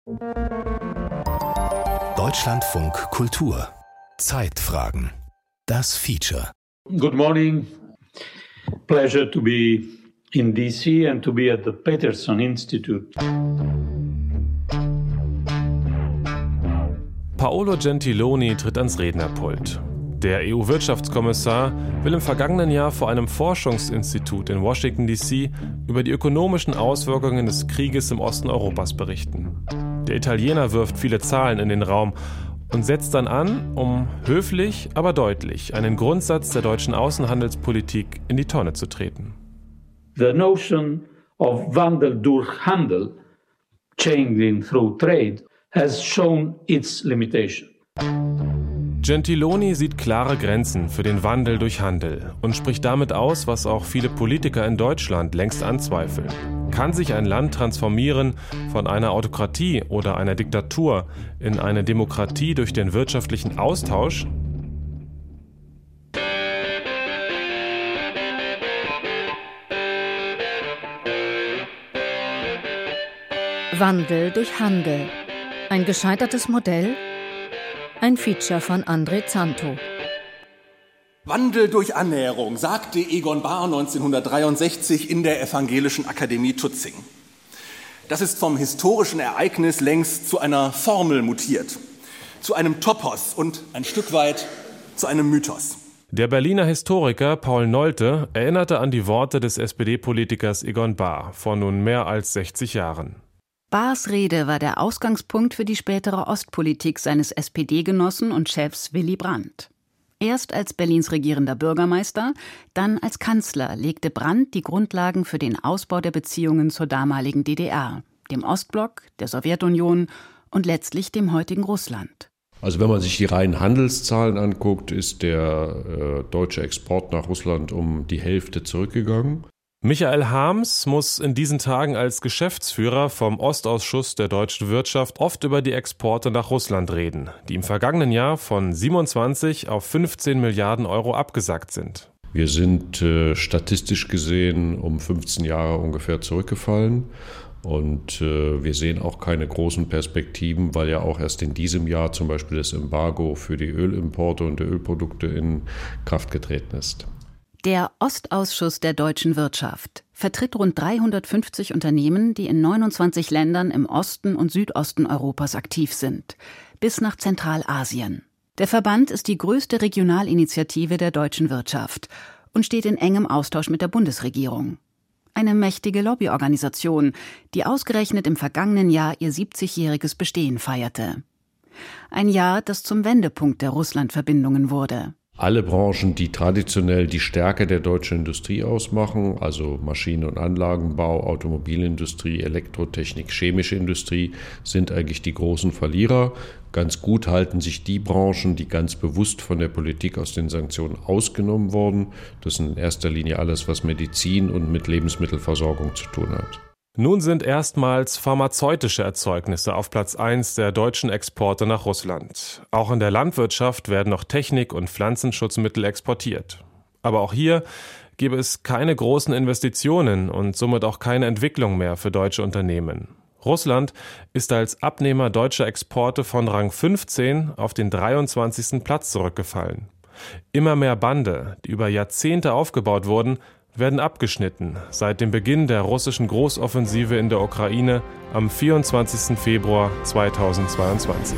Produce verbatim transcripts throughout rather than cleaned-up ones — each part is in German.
Deutschlandfunk Kultur. Zeitfragen. Das Feature. Good morning. Pleasure to be in D C and to be at the Peterson Institute. Paolo Gentiloni tritt ans Rednerpult. Der E U-Wirtschaftskommissar will im vergangenen Jahr vor einem Forschungsinstitut in Washington D C über die ökonomischen Auswirkungen des Krieges im Osten Europas berichten. Der Italiener wirft viele Zahlen in den Raum und setzt dann an, um höflich, aber deutlich einen Grundsatz der deutschen Außenhandelspolitik in die Tonne zu treten. The notion of Wandel durch Handel, changing through trade, has shown its limitation. Gentiloni sieht klare Grenzen für den Wandel durch Handel und spricht damit aus, was auch viele Politiker in Deutschland längst anzweifeln. Kann sich ein Land transformieren von einer Autokratie oder einer Diktatur in eine Demokratie durch den wirtschaftlichen Austausch? Wandel durch Handel. Ein gescheitertes Modell? Ein Feature von André Zanto. Wandel durch Annäherung, sagte Egon Bahr neunzehnhundertdreiundsechzig in der Evangelischen Akademie Tutzing. Das ist vom historischen Ereignis längst zu einer Formel mutiert, zu einem Topos und ein Stück weit zu einem Mythos. Der Berliner Historiker Paul Nolte erinnerte an die Worte des S P D-Politikers Egon Bahr vor nun mehr als sechzig Jahren. Bahrs Rede war der Ausgangspunkt für die spätere Ostpolitik seines S P D-Genossen und Chefs Willy Brandt. Erst als Berlins regierender Bürgermeister, dann als Kanzler legte Brandt die Grundlagen für den Ausbau der Beziehungen zur damaligen D D R, dem Ostblock, der Sowjetunion und letztlich dem heutigen Russland. Also wenn man sich die reinen Handelszahlen anguckt, ist der äh, deutsche Export nach Russland um die Hälfte zurückgegangen. Michael Harms muss in diesen Tagen als Geschäftsführer vom Ostausschuss der deutschen Wirtschaft oft über die Exporte nach Russland reden, die im vergangenen Jahr von siebenundzwanzig auf fünfzehn Milliarden Euro abgesackt sind. Wir sind äh, statistisch gesehen um fünfzehn Jahre ungefähr zurückgefallen und äh, wir sehen auch keine großen Perspektiven, weil ja auch erst in diesem Jahr zum Beispiel das Embargo für die Ölimporte und die Ölprodukte in Kraft getreten ist. Der Ostausschuss der deutschen Wirtschaft vertritt rund dreihundertfünfzig Unternehmen, die in neunundzwanzig Ländern im Osten und Südosten Europas aktiv sind, bis nach Zentralasien. Der Verband ist die größte Regionalinitiative der deutschen Wirtschaft und steht in engem Austausch mit der Bundesregierung. Eine mächtige Lobbyorganisation, die ausgerechnet im vergangenen Jahr ihr siebzigjähriges Bestehen feierte. Ein Jahr, das zum Wendepunkt der Russland-Verbindungen wurde. Alle Branchen, die traditionell die Stärke der deutschen Industrie ausmachen, also Maschinen- und Anlagenbau, Automobilindustrie, Elektrotechnik, chemische Industrie, sind eigentlich die großen Verlierer. Ganz gut halten sich die Branchen, die ganz bewusst von der Politik aus den Sanktionen ausgenommen wurden. Das sind in erster Linie alles, was Medizin und mit Lebensmittelversorgung zu tun hat. Nun sind erstmals pharmazeutische Erzeugnisse auf Platz eins der deutschen Exporte nach Russland. Auch in der Landwirtschaft werden noch Technik- und Pflanzenschutzmittel exportiert. Aber auch hier gäbe es keine großen Investitionen und somit auch keine Entwicklung mehr für deutsche Unternehmen. Russland ist als Abnehmer deutscher Exporte von Rang fünfzehn auf den dreiundzwanzigsten Platz zurückgefallen. Immer mehr Bande, die über Jahrzehnte aufgebaut wurden, werden abgeschnitten seit dem Beginn der russischen Großoffensive in der Ukraine am vierundzwanzigsten Februar zweitausendzweiundzwanzig.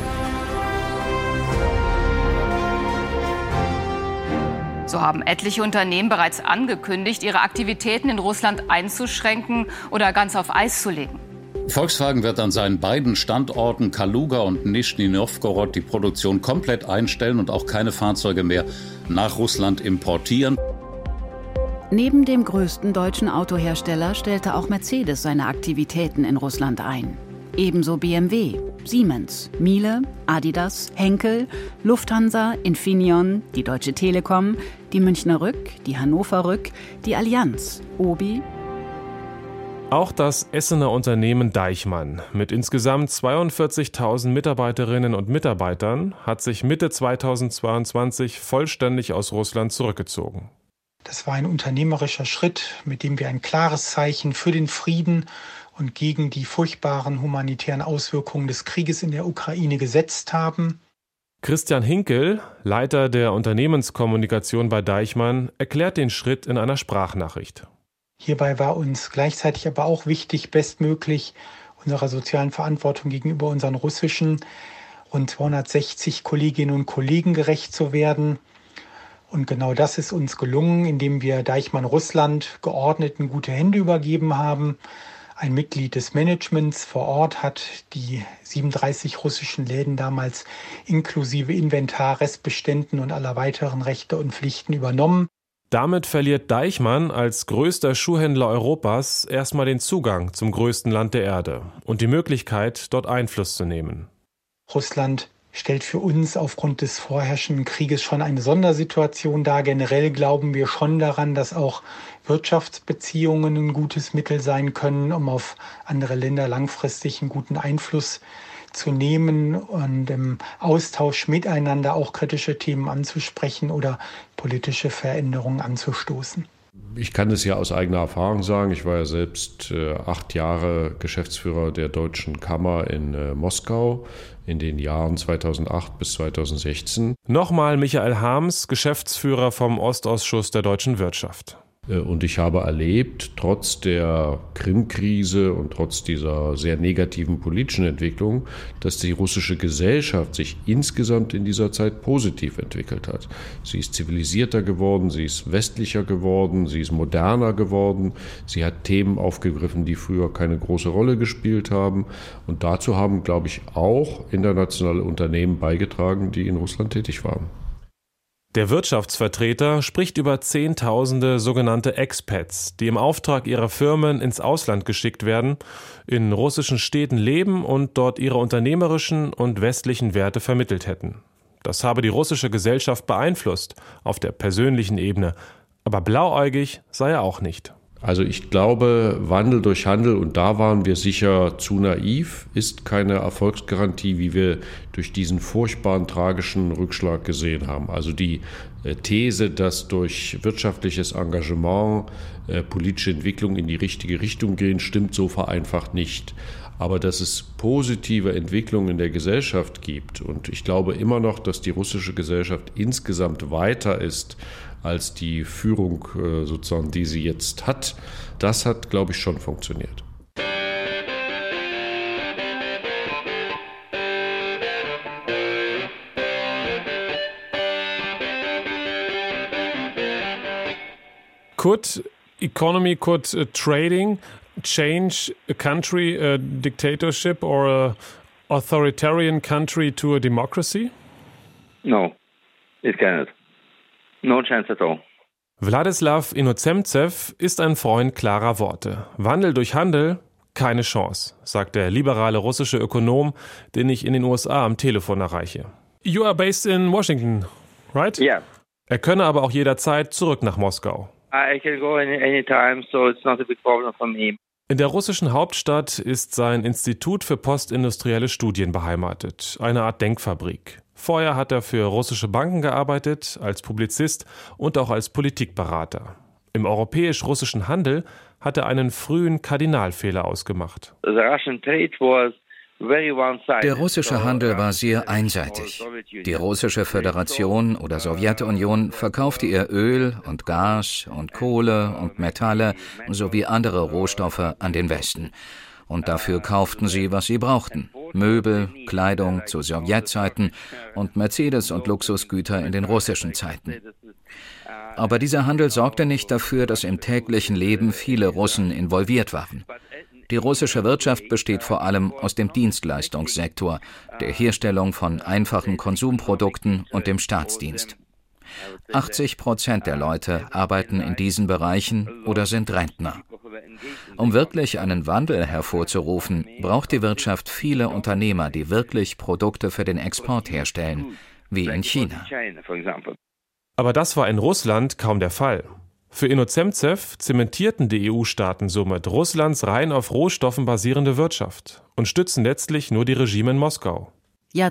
So haben etliche Unternehmen bereits angekündigt, ihre Aktivitäten in Russland einzuschränken oder ganz auf Eis zu legen. Volkswagen wird an seinen beiden Standorten Kaluga und Nischni Nowgorod die Produktion komplett einstellen und auch keine Fahrzeuge mehr nach Russland importieren. Neben dem größten deutschen Autohersteller stellte auch Mercedes seine Aktivitäten in Russland ein. Ebenso B M W, Siemens, Miele, Adidas, Henkel, Lufthansa, Infineon, die Deutsche Telekom, die Münchner Rück, die Hannover Rück, die Allianz, Obi. Auch das Essener Unternehmen Deichmann mit insgesamt zweiundvierzigtausend Mitarbeiterinnen und Mitarbeitern hat sich Mitte zweitausendzweiundzwanzig vollständig aus Russland zurückgezogen. Das war ein unternehmerischer Schritt, mit dem wir ein klares Zeichen für den Frieden und gegen die furchtbaren humanitären Auswirkungen des Krieges in der Ukraine gesetzt haben. Christian Hinkel, Leiter der Unternehmenskommunikation bei Deichmann, erklärt den Schritt in einer Sprachnachricht. Hierbei war uns gleichzeitig aber auch wichtig, bestmöglich unserer sozialen Verantwortung gegenüber unseren russischen rund zweihundertsechzig Kolleginnen und Kollegen gerecht zu werden. Und genau das ist uns gelungen, indem wir Deichmann Russland geordnet in gute Hände übergeben haben. Ein Mitglied des Managements vor Ort hat die siebenunddreißig russischen Läden damals inklusive Inventar, Restbeständen und aller weiteren Rechte und Pflichten übernommen. Damit verliert Deichmann als größter Schuhhändler Europas erstmal den Zugang zum größten Land der Erde und die Möglichkeit, dort Einfluss zu nehmen. Russland stellt für uns aufgrund des vorherrschenden Krieges schon eine Sondersituation dar. Generell glauben wir schon daran, dass auch Wirtschaftsbeziehungen ein gutes Mittel sein können, um auf andere Länder langfristig einen guten Einfluss zu nehmen und im Austausch miteinander auch kritische Themen anzusprechen oder politische Veränderungen anzustoßen. Ich kann es ja aus eigener Erfahrung sagen. Ich war ja selbst äh, acht Jahre Geschäftsführer der Deutschen Kammer in äh, Moskau in den Jahren zweitausendacht bis zweitausendsechzehn. Nochmal Michael Harms, Geschäftsführer vom Ostausschuss der deutschen Wirtschaft. Und ich habe erlebt, trotz der Krim-Krise und trotz dieser sehr negativen politischen Entwicklung, dass die russische Gesellschaft sich insgesamt in dieser Zeit positiv entwickelt hat. Sie ist zivilisierter geworden, sie ist westlicher geworden, sie ist moderner geworden, sie hat Themen aufgegriffen, die früher keine große Rolle gespielt haben. Und dazu haben, glaube ich, auch internationale Unternehmen beigetragen, die in Russland tätig waren. Der Wirtschaftsvertreter spricht über Zehntausende sogenannte Expats, die im Auftrag ihrer Firmen ins Ausland geschickt werden, in russischen Städten leben und dort ihre unternehmerischen und westlichen Werte vermittelt hätten. Das habe die russische Gesellschaft beeinflusst, auf der persönlichen Ebene. Aber blauäugig sei er auch nicht. Also ich glaube, Wandel durch Handel, und da waren wir sicher zu naiv, ist keine Erfolgsgarantie, wie wir durch diesen furchtbaren, tragischen Rückschlag gesehen haben. Also die These, dass durch wirtschaftliches Engagement äh, politische Entwicklungen in die richtige Richtung gehen, stimmt so vereinfacht nicht. Aber dass es positive Entwicklungen in der Gesellschaft gibt, und ich glaube immer noch, dass die russische Gesellschaft insgesamt weiter ist als die Führung sozusagen, die sie jetzt hat, das hat, glaube ich, schon funktioniert. Could economy, could uh, trading change a country, a dictatorship or a authoritarian country to a democracy? No, it cannot. No chance at all. Wladislaw Inozemtsev ist ein Freund klarer Worte. Wandel durch Handel, keine Chance, sagt der liberale russische Ökonom, den ich in den U S A am Telefon erreiche. You are based in Washington, right? Yeah. Er könne aber auch jederzeit zurück nach Moskau. I can go any, anytime, so it's not a big problem for me. In der russischen Hauptstadt ist sein Institut für postindustrielle Studien beheimatet, eine Art Denkfabrik. Vorher hat er für russische Banken gearbeitet, als Publizist und auch als Politikberater. Im europäisch-russischen Handel hat er einen frühen Kardinalfehler ausgemacht. Der russische Handel war sehr einseitig. Die Russische Föderation oder Sowjetunion verkaufte ihr Öl und Gas und Kohle und Metalle sowie andere Rohstoffe an den Westen. Und dafür kauften sie, was sie brauchten. Möbel, Kleidung zu Sowjetzeiten und Mercedes und Luxusgüter in den russischen Zeiten. Aber dieser Handel sorgte nicht dafür, dass im täglichen Leben viele Russen involviert waren. Die russische Wirtschaft besteht vor allem aus dem Dienstleistungssektor, der Herstellung von einfachen Konsumprodukten und dem Staatsdienst. achtzig Prozent der Leute arbeiten in diesen Bereichen oder sind Rentner. Um wirklich einen Wandel hervorzurufen, braucht die Wirtschaft viele Unternehmer, die wirklich Produkte für den Export herstellen, wie in China. Aber das war in Russland kaum der Fall. Für Inozemtsev zementierten die E U-Staaten somit Russlands rein auf Rohstoffen basierende Wirtschaft und stützen letztlich nur die Regime in Moskau.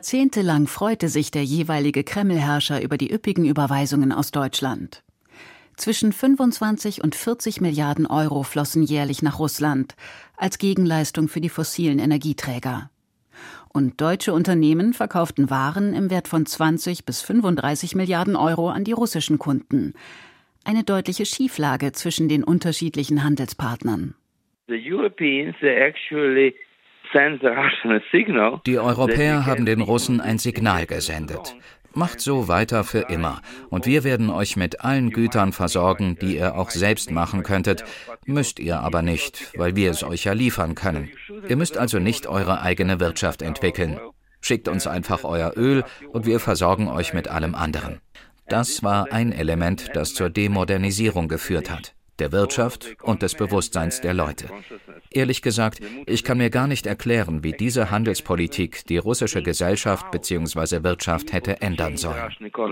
Jahrzehntelang freute sich der jeweilige Kreml-Herrscher über die üppigen Überweisungen aus Deutschland. Zwischen fünfundzwanzig und vierzig Milliarden Euro flossen jährlich nach Russland als Gegenleistung für die fossilen Energieträger. Und deutsche Unternehmen verkauften Waren im Wert von zwanzig bis fünfunddreißig Milliarden Euro an die russischen Kunden. Eine deutliche Schieflage zwischen den unterschiedlichen Handelspartnern. The Europeans, they actually send the Russian a signal. Die Europäer haben den Russen ein Signal gesendet. Macht so weiter für immer. Und wir werden euch mit allen Gütern versorgen, die ihr auch selbst machen könntet. Müsst ihr aber nicht, weil wir es euch ja liefern können. Ihr müsst also nicht eure eigene Wirtschaft entwickeln. Schickt uns einfach euer Öl und wir versorgen euch mit allem anderen. Das war ein Element, das zur Demodernisierung geführt hat. Der Wirtschaft und des Bewusstseins der Leute. Ehrlich gesagt, ich kann mir gar nicht erklären, wie diese Handelspolitik die russische Gesellschaft bzw. Wirtschaft hätte ändern sollen.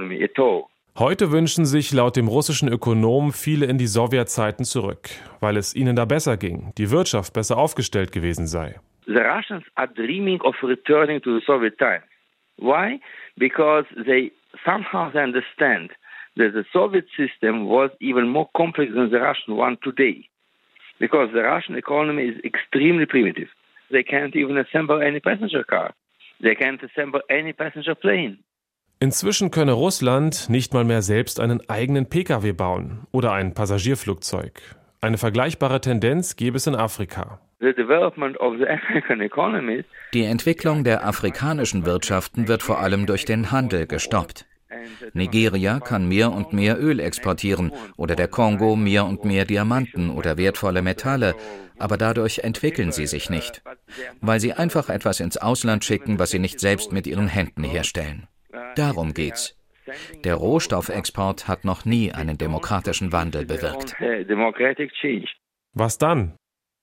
Heute wünschen sich laut dem russischen Ökonom viele in die Sowjetzeiten zurück, weil es ihnen da besser ging, die Wirtschaft besser aufgestellt gewesen sei. The Russians are dreaming of returning to the Soviet times. Why? Because they somehow understand that the Soviet system was even more complex than the Russian one today. Because the Russian economy is extremely primitive. They can't even assemble any passenger car. They can't assemble any passenger plane. Inzwischen könne Russland nicht mal mehr selbst einen eigenen Pkw bauen oder ein Passagierflugzeug. Eine vergleichbare Tendenz gäbe es in Afrika. The development of the African economies. Die Entwicklung der afrikanischen Wirtschaften wird vor allem durch den Handel gestoppt. Nigeria kann mehr und mehr Öl exportieren oder der Kongo mehr und mehr Diamanten oder wertvolle Metalle, aber dadurch entwickeln sie sich nicht, weil sie einfach etwas ins Ausland schicken, was sie nicht selbst mit ihren Händen herstellen. Darum geht's. Der Rohstoffexport hat noch nie einen demokratischen Wandel bewirkt. Was dann?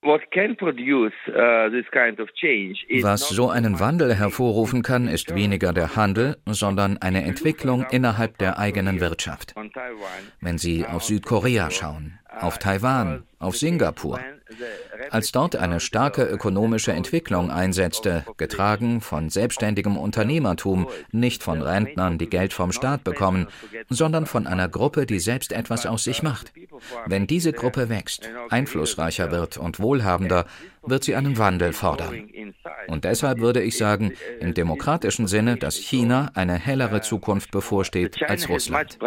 Was so einen Wandel hervorrufen kann, ist weniger der Handel, sondern eine Entwicklung innerhalb der eigenen Wirtschaft. Wenn Sie auf Südkorea schauen, auf Taiwan, auf Singapur. Als dort eine starke ökonomische Entwicklung einsetzte, getragen von selbstständigem Unternehmertum, nicht von Rentnern, die Geld vom Staat bekommen, sondern von einer Gruppe, die selbst etwas aus sich macht. Wenn diese Gruppe wächst, einflussreicher wird und wohlhabender, wird sie einen Wandel fordern. Und deshalb würde ich sagen, im demokratischen Sinne, dass China eine hellere Zukunft bevorsteht als Russland.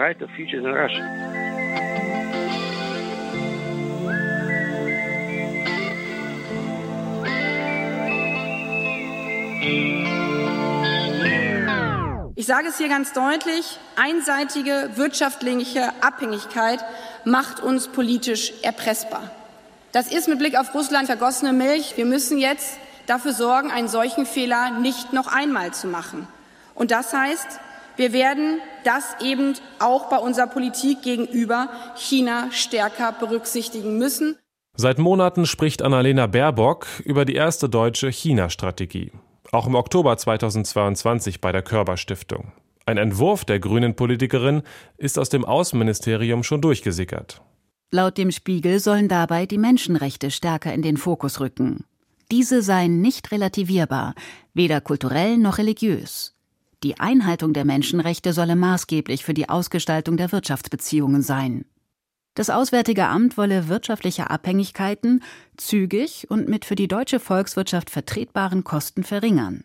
Ich sage es hier ganz deutlich, einseitige wirtschaftliche Abhängigkeit macht uns politisch erpressbar. Das ist mit Blick auf Russland vergossene Milch. Wir müssen jetzt dafür sorgen, einen solchen Fehler nicht noch einmal zu machen. Und das heißt, wir werden das eben auch bei unserer Politik gegenüber China stärker berücksichtigen müssen. Seit Monaten spricht Annalena Baerbock über die erste deutsche China-Strategie. Auch im Oktober zweitausendzweiundzwanzig bei der Körber-Stiftung. Ein Entwurf der grünen Politikerin ist aus dem Außenministerium schon durchgesickert. Laut dem Spiegel sollen dabei die Menschenrechte stärker in den Fokus rücken. Diese seien nicht relativierbar, weder kulturell noch religiös. Die Einhaltung der Menschenrechte solle maßgeblich für die Ausgestaltung der Wirtschaftsbeziehungen sein. Das Auswärtige Amt wolle wirtschaftliche Abhängigkeiten zügig und mit für die deutsche Volkswirtschaft vertretbaren Kosten verringern.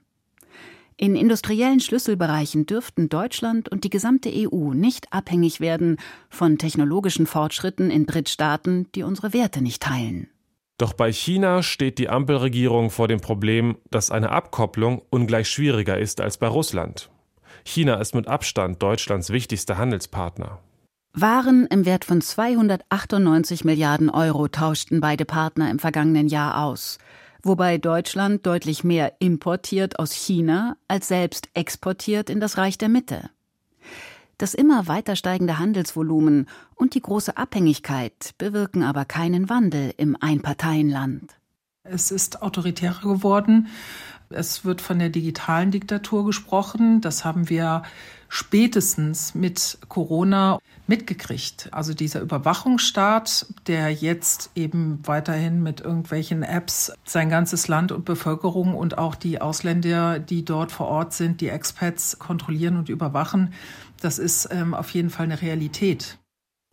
In industriellen Schlüsselbereichen dürften Deutschland und die gesamte E U nicht abhängig werden von technologischen Fortschritten in Drittstaaten, die unsere Werte nicht teilen. Doch bei China steht die Ampelregierung vor dem Problem, dass eine Abkopplung ungleich schwieriger ist als bei Russland. China ist mit Abstand Deutschlands wichtigster Handelspartner. Waren im Wert von zweihundertachtundneunzig Milliarden Euro tauschten beide Partner im vergangenen Jahr aus, wobei Deutschland deutlich mehr importiert aus China als selbst exportiert in das Reich der Mitte. Das immer weiter steigende Handelsvolumen und die große Abhängigkeit bewirken aber keinen Wandel im Einparteienland. Es ist autoritärer geworden. Es wird von der digitalen Diktatur gesprochen. Das haben wir spätestens mit Corona mitgekriegt. Also dieser Überwachungsstaat, der jetzt eben weiterhin mit irgendwelchen Apps sein ganzes Land und Bevölkerung und auch die Ausländer, die dort vor Ort sind, die Expats kontrollieren und überwachen, das ist ähm, auf jeden Fall eine Realität.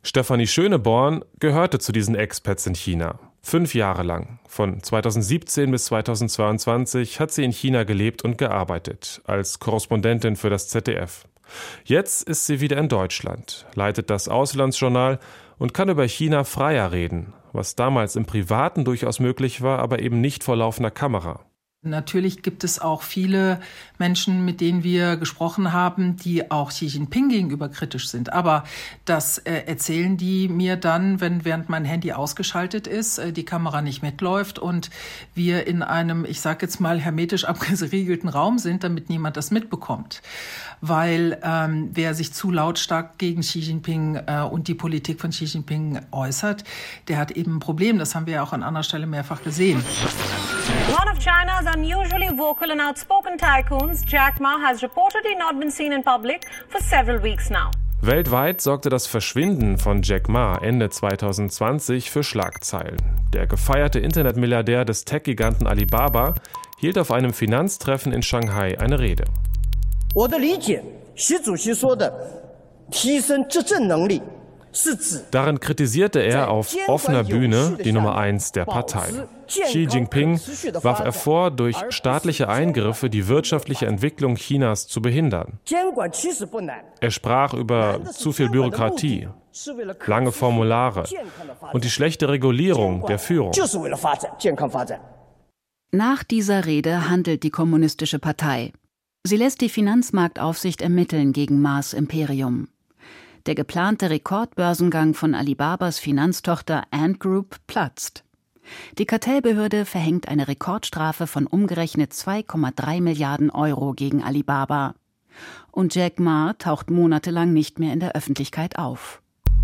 Stefanie Schöneborn gehörte zu diesen Expats in China. Fünf Jahre lang. Von zweitausendsiebzehn bis zweitausendzweiundzwanzig hat sie in China gelebt und gearbeitet, als Korrespondentin für das Z D F. Jetzt ist sie wieder in Deutschland, leitet das Auslandsjournal und kann über China freier reden, was damals im Privaten durchaus möglich war, aber eben nicht vor laufender Kamera. Natürlich gibt es auch viele Menschen, mit denen wir gesprochen haben, die auch Xi Jinping gegenüber kritisch sind. Aber das äh, erzählen die mir dann, wenn während mein Handy ausgeschaltet ist, äh, die Kamera nicht mitläuft und wir in einem, ich sage jetzt mal, hermetisch abgeriegelten Raum sind, damit niemand das mitbekommt. Weil ähm, wer sich zu lautstark gegen Xi Jinping äh, und die Politik von Xi Jinping äußert, der hat eben ein Problem. Das haben wir ja auch an anderer Stelle mehrfach gesehen. One of China's unusually vocal and outspoken tycoons, Jack Ma, has reportedly not been seen in public for several weeks now. Weltweit sorgte das Verschwinden von Jack Ma Ende zweitausendzwanzig für Schlagzeilen. Der gefeierte Internetmilliardär des Tech-Giganten Alibaba hielt auf einem Finanztreffen in Shanghai eine Rede. Darin kritisierte er auf offener Bühne die Nummer eins der Partei. Xi Jinping warf er vor, durch staatliche Eingriffe die wirtschaftliche Entwicklung Chinas zu behindern. Er sprach über zu viel Bürokratie, lange Formulare und die schlechte Regulierung der Führung. Nach dieser Rede handelt die Kommunistische Partei. Sie lässt die Finanzmarktaufsicht ermitteln gegen Ma's Imperium. Der geplante Rekordbörsengang von Alibabas Finanztochter Ant Group platzt. Die Kartellbehörde verhängt eine Rekordstrafe von umgerechnet zwei Komma drei Milliarden Euro gegen Alibaba. Und Jack Ma taucht monatelang nicht mehr in der Öffentlichkeit auf.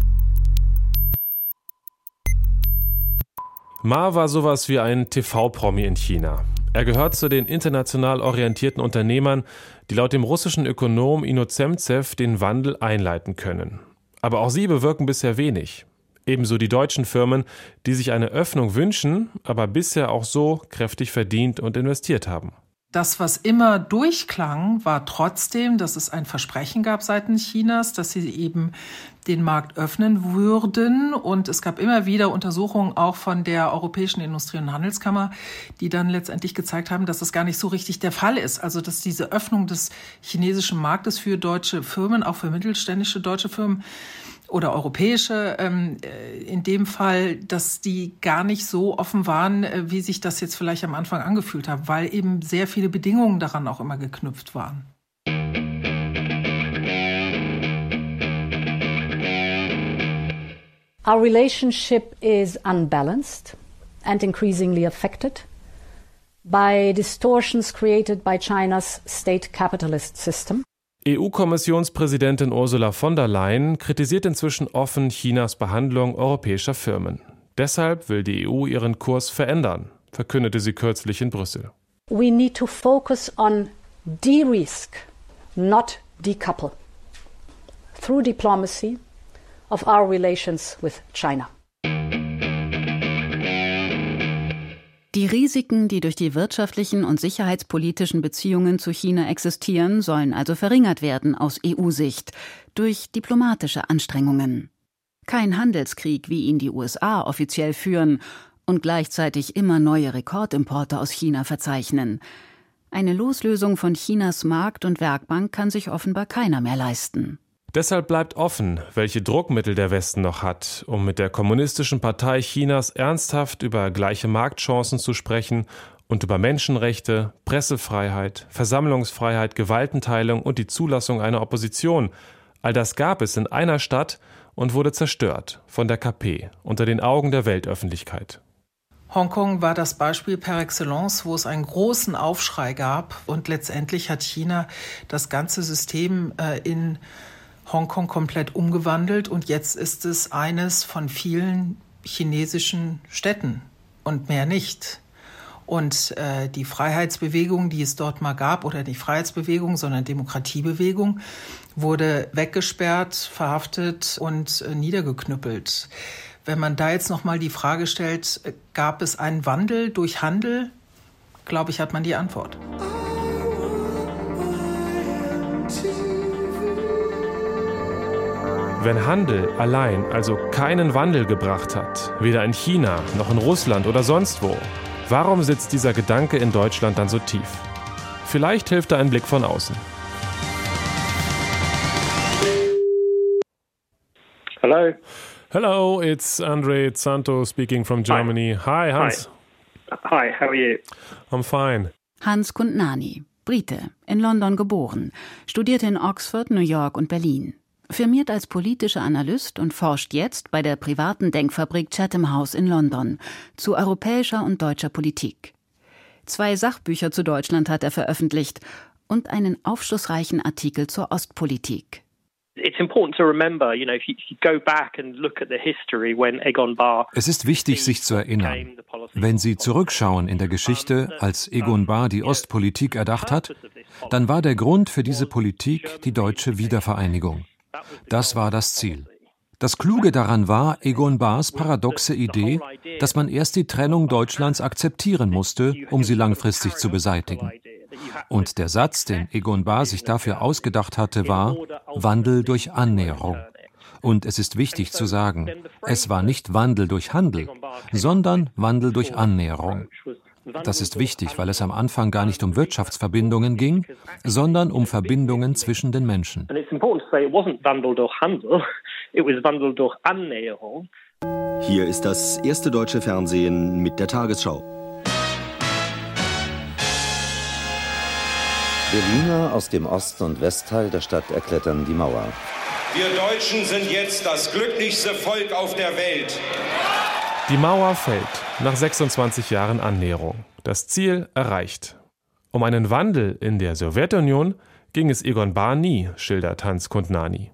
Ma war sowas wie ein T V-Promi in China. Er gehört zu den international orientierten Unternehmern, die laut dem russischen Ökonom Inozemtsev den Wandel einleiten können. Aber auch sie bewirken bisher wenig. Ebenso die deutschen Firmen, die sich eine Öffnung wünschen, aber bisher auch so kräftig verdient und investiert haben. Das, was immer durchklang, war trotzdem, dass es ein Versprechen gab seitens Chinas, dass sie eben den Markt öffnen würden. Und es gab immer wieder Untersuchungen auch von der Europäischen Industrie- und Handelskammer, die dann letztendlich gezeigt haben, dass das gar nicht so richtig der Fall ist. Also dass diese Öffnung des chinesischen Marktes für deutsche Firmen, auch für mittelständische deutsche Firmen, oder europäische, ähm, in dem Fall, dass die gar nicht so offen waren, äh, wie sich das jetzt vielleicht am Anfang angefühlt hat, weil eben sehr viele Bedingungen daran auch immer geknüpft waren. Our relationship is unbalanced and increasingly affected by distortions created by China's state capitalist system. E U-Kommissionspräsidentin Ursula von der Leyen kritisiert inzwischen offen Chinas Behandlung europäischer Firmen. Deshalb will die E U ihren Kurs verändern, verkündete sie kürzlich in Brüssel. We need to focus on de-risk, not decouple, through diplomacy of our relations with China. Die Risiken, die durch die wirtschaftlichen und sicherheitspolitischen Beziehungen zu China existieren, sollen also verringert werden aus E U-Sicht durch diplomatische Anstrengungen. Kein Handelskrieg, wie ihn die U S A offiziell führen und gleichzeitig immer neue Rekordimporte aus China verzeichnen. Eine Loslösung von Chinas Markt- und Werkbank kann sich offenbar keiner mehr leisten. Deshalb bleibt offen, welche Druckmittel der Westen noch hat, um mit der Kommunistischen Partei Chinas ernsthaft über gleiche Marktchancen zu sprechen und über Menschenrechte, Pressefreiheit, Versammlungsfreiheit, Gewaltenteilung und die Zulassung einer Opposition. All das gab es in einer Stadt und wurde zerstört von der K P unter den Augen der Weltöffentlichkeit. Hongkong war das Beispiel par excellence, wo es einen großen Aufschrei gab und letztendlich hat China das ganze System äh, in Hongkong komplett umgewandelt und jetzt ist es eines von vielen chinesischen Städten und mehr nicht. Und äh, die Freiheitsbewegung, die es dort mal gab, oder nicht Freiheitsbewegung, sondern Demokratiebewegung, wurde weggesperrt, verhaftet und äh, niedergeknüppelt. Wenn man da jetzt nochmal die Frage stellt, gab es einen Wandel durch Handel, glaube ich, hat man die Antwort. Wenn Handel allein also keinen Wandel gebracht hat, weder in China noch in Russland oder sonst wo, warum sitzt dieser Gedanke in Deutschland dann so tief? Vielleicht hilft da ein Blick von außen. Hello. Hello, it's Andre Zanto speaking from Germany. Hi, Hi Hans. Hi. Hi, how are you? I'm fine. Hans Kundnani, Brite, in London geboren, studierte in Oxford, New York und Berlin. Firmiert als politischer Analyst und forscht jetzt bei der privaten Denkfabrik Chatham House in London zu europäischer und deutscher Politik. Zwei Sachbücher zu Deutschland hat er veröffentlicht und einen aufschlussreichen Artikel zur Ostpolitik. Es ist wichtig, sich zu erinnern. Wenn Sie zurückschauen in der Geschichte, als Egon Bahr die Ostpolitik erdacht hat, dann war der Grund für diese Politik die deutsche Wiedervereinigung. Das war das Ziel. Das Kluge daran war Egon Bahrs paradoxe Idee, dass man erst die Trennung Deutschlands akzeptieren musste, um sie langfristig zu beseitigen. Und der Satz, den Egon Bahr sich dafür ausgedacht hatte, war Wandel durch Annäherung. Und es ist wichtig zu sagen, es war nicht Wandel durch Handel, sondern Wandel durch Annäherung. Das ist wichtig, weil es am Anfang gar nicht um Wirtschaftsverbindungen ging, sondern um Verbindungen zwischen den Menschen. Hier ist das erste deutsche Fernsehen mit der Tagesschau. Berliner aus dem Ost- und Westteil der Stadt erklettern die Mauer. Wir Deutschen sind jetzt das glücklichste Volk auf der Welt. Die Mauer fällt nach sechsundzwanzig Jahren Annäherung. Das Ziel erreicht. Um einen Wandel in der Sowjetunion ging es Egon Bahr nie, schildert Hans Kundnani.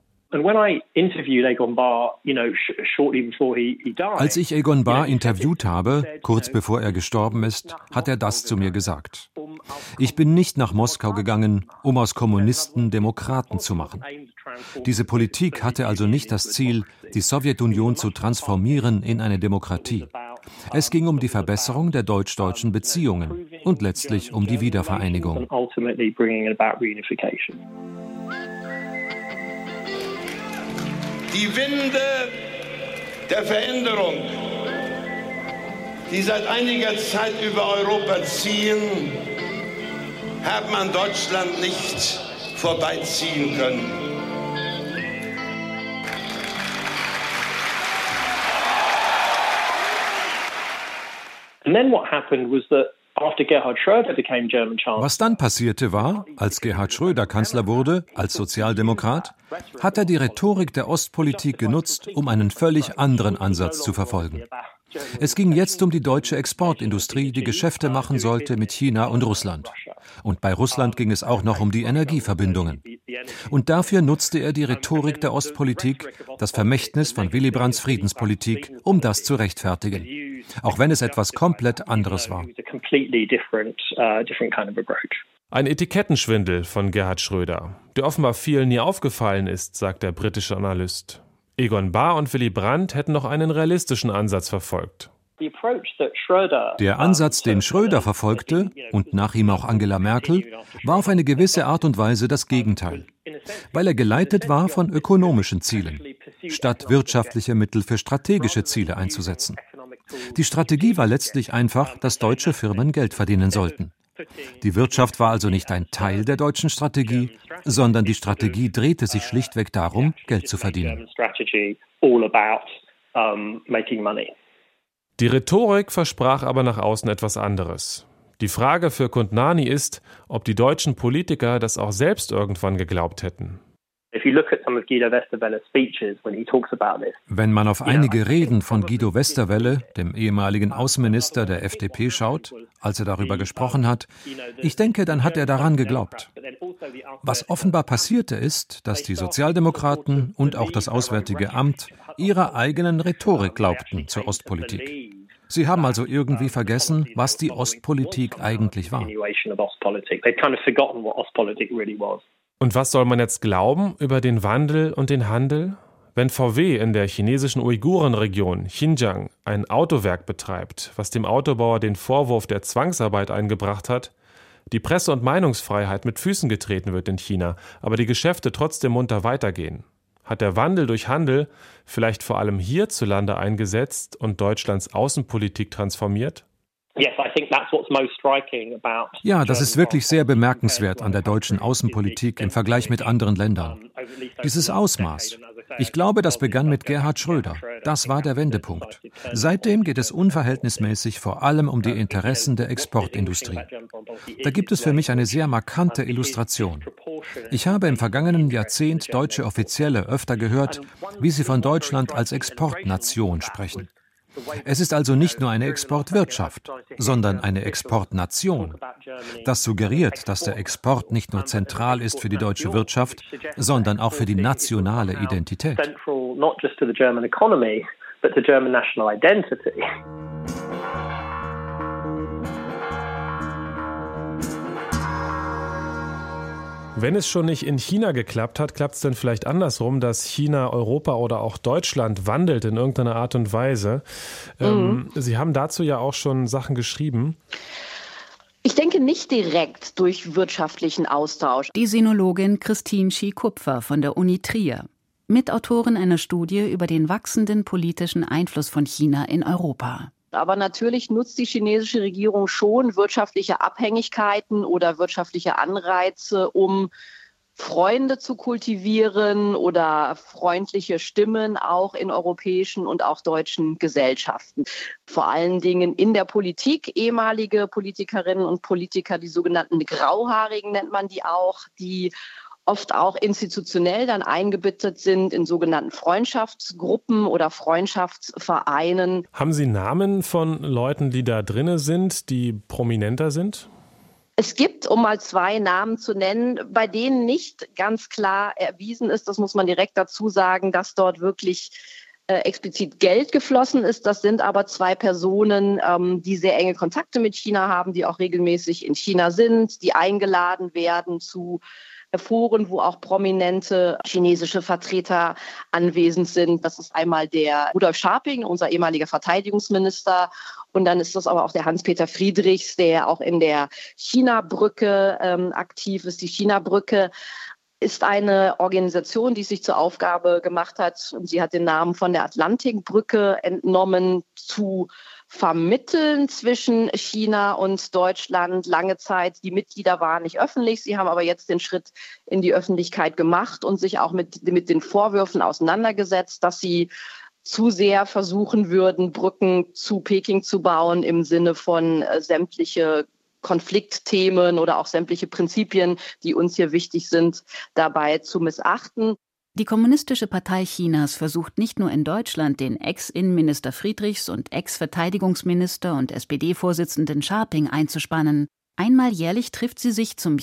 Als ich Egon Bahr interviewt habe, kurz bevor er gestorben ist, hat er das zu mir gesagt. Ich bin nicht nach Moskau gegangen, um aus Kommunisten Demokraten zu machen. Diese Politik hatte also nicht das Ziel, die Sowjetunion zu transformieren in eine Demokratie. Es ging um die Verbesserung der deutsch-deutschen Beziehungen und letztlich um die Wiedervereinigung. Die Winde der Veränderung, die seit einiger Zeit über Europa ziehen, haben an Deutschland nicht vorbeiziehen können. And then what happened was that Was dann passierte war, als Gerhard Schröder Kanzler wurde, als Sozialdemokrat, hat er die Rhetorik der Ostpolitik genutzt, um einen völlig anderen Ansatz zu verfolgen. Es ging jetzt um die deutsche Exportindustrie, die Geschäfte machen sollte mit China und Russland. Und bei Russland ging es auch noch um die Energieverbindungen. Und dafür nutzte er die Rhetorik der Ostpolitik, das Vermächtnis von Willy Brandts Friedenspolitik, um das zu rechtfertigen. Auch wenn es etwas komplett anderes war. Ein Etikettenschwindel von Gerhard Schröder, der offenbar vielen nie aufgefallen ist, sagt der britische Analyst. Egon Bahr und Willy Brandt hätten noch einen realistischen Ansatz verfolgt. Der Ansatz, den Schröder verfolgte, und nach ihm auch Angela Merkel, war auf eine gewisse Art und Weise das Gegenteil, weil er geleitet war von ökonomischen Zielen, statt wirtschaftliche Mittel für strategische Ziele einzusetzen. Die Strategie war letztlich einfach, dass deutsche Firmen Geld verdienen sollten. Die Wirtschaft war also nicht ein Teil der deutschen Strategie, sondern die Strategie drehte sich schlichtweg darum, Geld zu verdienen. Die Rhetorik versprach aber nach außen etwas anderes. Die Frage für Kundnani ist, ob die deutschen Politiker das auch selbst irgendwann geglaubt hätten. Wenn man auf einige Reden von Guido Westerwelle, dem ehemaligen Außenminister der F D P, schaut, als er darüber gesprochen hat, ich denke, dann hat er daran geglaubt. Was offenbar passierte ist, dass die Sozialdemokraten und auch das Auswärtige Amt ihrer eigenen Rhetorik glaubten zur Ostpolitik. Sie haben also irgendwie vergessen, was die Ostpolitik eigentlich war. Und was soll man jetzt glauben über den Wandel und den Handel? Wenn V W in der chinesischen Uigurenregion Xinjiang ein Autowerk betreibt, was dem Autobauer den Vorwurf der Zwangsarbeit eingebracht hat, die Presse- und Meinungsfreiheit mit Füßen getreten wird in China, aber die Geschäfte trotzdem munter weitergehen. Hat der Wandel durch Handel vielleicht vor allem hierzulande eingesetzt und Deutschlands Außenpolitik transformiert? Ja, das ist wirklich sehr bemerkenswert an der deutschen Außenpolitik im Vergleich mit anderen Ländern. Dieses Ausmaß. Ich glaube, das begann mit Gerhard Schröder. Das war der Wendepunkt. Seitdem geht es unverhältnismäßig vor allem um die Interessen der Exportindustrie. Da gibt es für mich eine sehr markante Illustration. Ich habe im vergangenen Jahrzehnt deutsche Offizielle öfter gehört, wie sie von Deutschland als Exportnation sprechen. Es ist also nicht nur eine Exportwirtschaft, sondern eine Exportnation. Das suggeriert, dass der Export nicht nur zentral ist für die deutsche Wirtschaft, sondern auch für die nationale Identität. Wenn es schon nicht in China geklappt hat, klappt es denn vielleicht andersrum, dass China, Europa oder auch Deutschland wandelt in irgendeiner Art und Weise. Mhm. Ähm, Sie haben dazu ja auch schon Sachen geschrieben. Ich denke nicht direkt durch wirtschaftlichen Austausch. Die Sinologin Christine Schie-Kupfer von der Uni Trier, Mitautorin einer Studie über den wachsenden politischen Einfluss von China in Europa. Aber natürlich nutzt die chinesische Regierung schon wirtschaftliche Abhängigkeiten oder wirtschaftliche Anreize, um Freunde zu kultivieren oder freundliche Stimmen auch in europäischen und auch deutschen Gesellschaften. Vor allen Dingen in der Politik. Ehemalige Politikerinnen und Politiker, die sogenannten Grauhaarigen nennt man die auch, die oft auch institutionell dann eingebettet sind in sogenannten Freundschaftsgruppen oder Freundschaftsvereinen. Haben Sie Namen von Leuten, die da drin sind, die prominenter sind? Es gibt, um mal zwei Namen zu nennen, bei denen nicht ganz klar erwiesen ist, das muss man direkt dazu sagen, dass dort wirklich äh, explizit Geld geflossen ist. Das sind aber zwei Personen, ähm, die sehr enge Kontakte mit China haben, die auch regelmäßig in China sind, die eingeladen werden zu Foren, wo auch prominente chinesische Vertreter anwesend sind. Das ist einmal der Rudolf Scharping, unser ehemaliger Verteidigungsminister. Und dann ist das aber auch der Hans-Peter Friedrichs, der auch in der China-Brücke ähm, aktiv ist. Die China-Brücke ist eine Organisation, die sich zur Aufgabe gemacht hat, und sie hat den Namen von der Atlantikbrücke entnommen, zu vermitteln zwischen China und Deutschland. Lange Zeit, die Mitglieder waren nicht öffentlich. Sie haben aber jetzt den Schritt in die Öffentlichkeit gemacht und sich auch mit, mit den Vorwürfen auseinandergesetzt, dass sie zu sehr versuchen würden, Brücken zu Peking zu bauen im Sinne von äh, sämtliche Konfliktthemen oder auch sämtliche Prinzipien, die uns hier wichtig sind, dabei zu missachten. Die Kommunistische Partei Chinas versucht nicht nur in Deutschland, den Ex-Innenminister Friedrichs und Ex-Verteidigungsminister und S P D-Vorsitzenden Scharping einzuspannen. Einmal jährlich trifft sie sich zum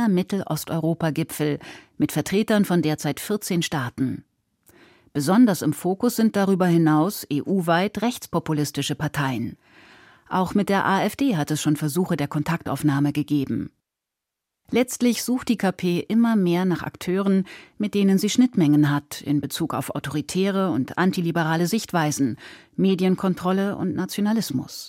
China-Mittelosteuropa-Gipfel mit Vertretern von derzeit vierzehn Staaten. Besonders im Fokus sind darüber hinaus E U-weit rechtspopulistische Parteien. Auch mit der AfD hat es schon Versuche der Kontaktaufnahme gegeben. Letztlich sucht die K P immer mehr nach Akteuren, mit denen sie Schnittmengen hat in Bezug auf autoritäre und antiliberale Sichtweisen, Medienkontrolle und Nationalismus.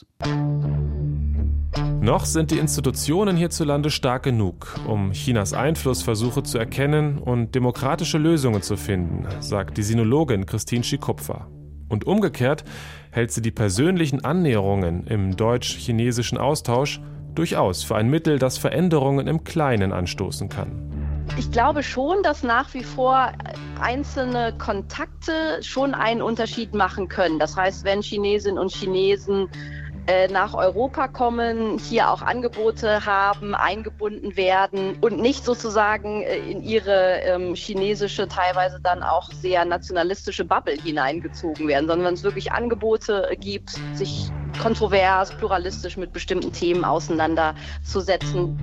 Noch sind die Institutionen hierzulande stark genug, um Chinas Einflussversuche zu erkennen und demokratische Lösungen zu finden, sagt die Sinologin Christine Schie-Kupfer. Und umgekehrt hält sie die persönlichen Annäherungen im deutsch-chinesischen Austausch durchaus für ein Mittel, das Veränderungen im Kleinen anstoßen kann. Ich glaube schon, dass nach wie vor einzelne Kontakte schon einen Unterschied machen können. Das heißt, wenn Chinesinnen und Chinesen äh, nach Europa kommen, hier auch Angebote haben, eingebunden werden und nicht sozusagen in ihre ähm, chinesische, teilweise dann auch sehr nationalistische Bubble hineingezogen werden, sondern wenn es wirklich Angebote gibt, sich kontrovers, pluralistisch mit bestimmten Themen auseinanderzusetzen.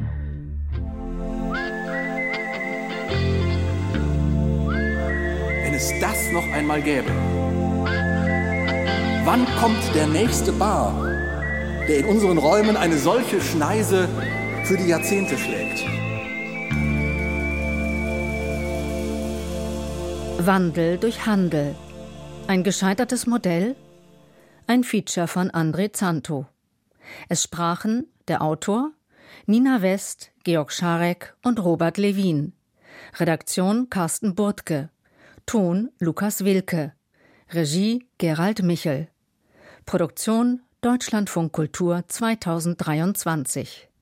Wenn es das noch einmal gäbe. Wann kommt der nächste Bar, der in unseren Räumen eine solche Schneise für die Jahrzehnte schlägt? Wandel durch Handel. Ein gescheitertes Modell? Ein Feature von André Zanto. Es sprachen der Autor, Nina West, Georg Scharek und Robert Lewin. Redaktion Carsten Burtke. Ton Lukas Wilke. Regie Gerald Michel. Produktion Deutschlandfunk Kultur zweitausenddreiundzwanzig.